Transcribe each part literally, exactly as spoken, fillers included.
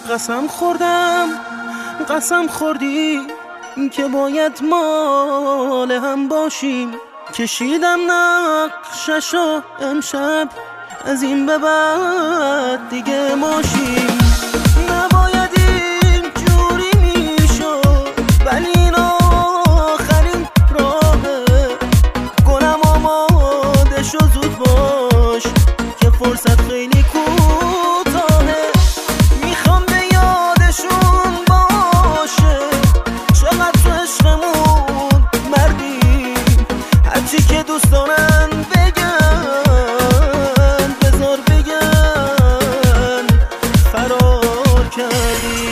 قسم خوردم قسم خوردی که باید مال هم باشیم. کشیدم نقششو امشب از این به بعد دیگه ماشیم. نباید این جوری میشد ولی این آخرین راهه. گلم آماده شو زود باش که فرصت خیلی کوتاهه. میخوام به یادشون باشه چقدر تو عشقمون مردیم. هرچی که دوست دارن بگن بذار بگن فرار کردی.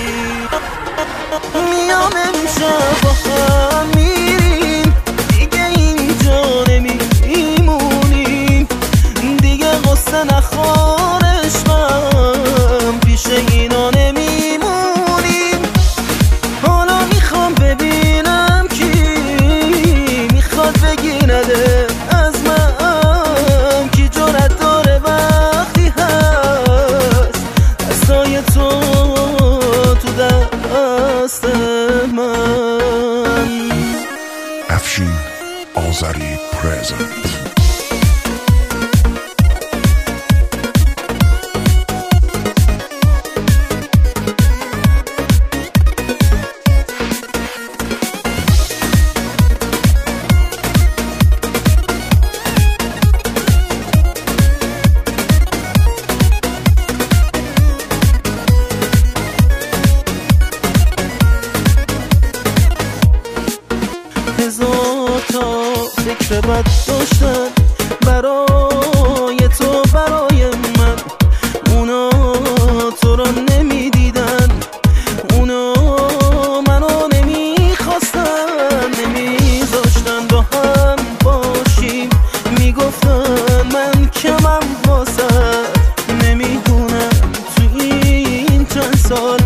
میام امشب با هم میریم دیگه اینجا نمیمونیم. دیگه قصه نخور عشقم پیش اینا نمیمونیم. حالا میخوام ببینم کی میخواد بگی نده از من. کی جرأت داره وقتی هست دستای تو تو دست من. افشین آذری پرزنت. هزار تا فکر بد داشتن برای تو برای من. اونا تو را نمیدیدن، اونا منو نمیخواستن، نمیذاشتن با هم باشیم. میگفتن من کمم واسه نمیدونم تو این چند سال